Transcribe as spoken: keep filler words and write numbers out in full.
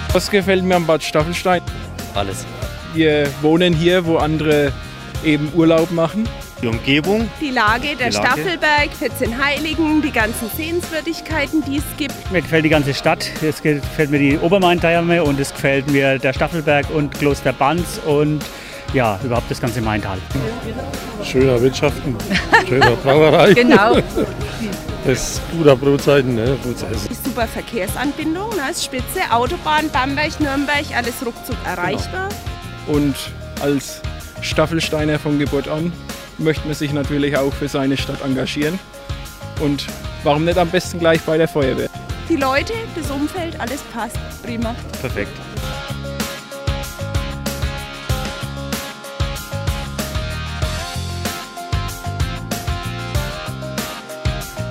Was gefällt mir am Bad Staffelstein? Alles. Wir wohnen hier, wo andere eben Urlaub machen. Die Umgebung. Die Lage, der Die Lage. Staffelberg, vierzehn Heiligen, die ganzen Sehenswürdigkeiten, die es gibt. Mir gefällt die ganze Stadt. Es gefällt mir die Obermain-Therme und es gefällt mir der Staffelberg und Kloster Banz und ja, überhaupt das ganze Maintal. Schöner Wirtschaften, schöner Brauerei. Genau. Das ist guter Brotzeiten, ne? Gut zu essen. Die super Verkehrsanbindung, ne, ist spitze. Autobahn, Bamberg, Nürnberg, alles ruckzuck erreichbar. Und als Staffelsteiner von Geburt an möchte man sich natürlich auch für seine Stadt engagieren. Und warum nicht am besten gleich bei der Feuerwehr? Die Leute, das Umfeld, alles passt. Prima. Perfekt.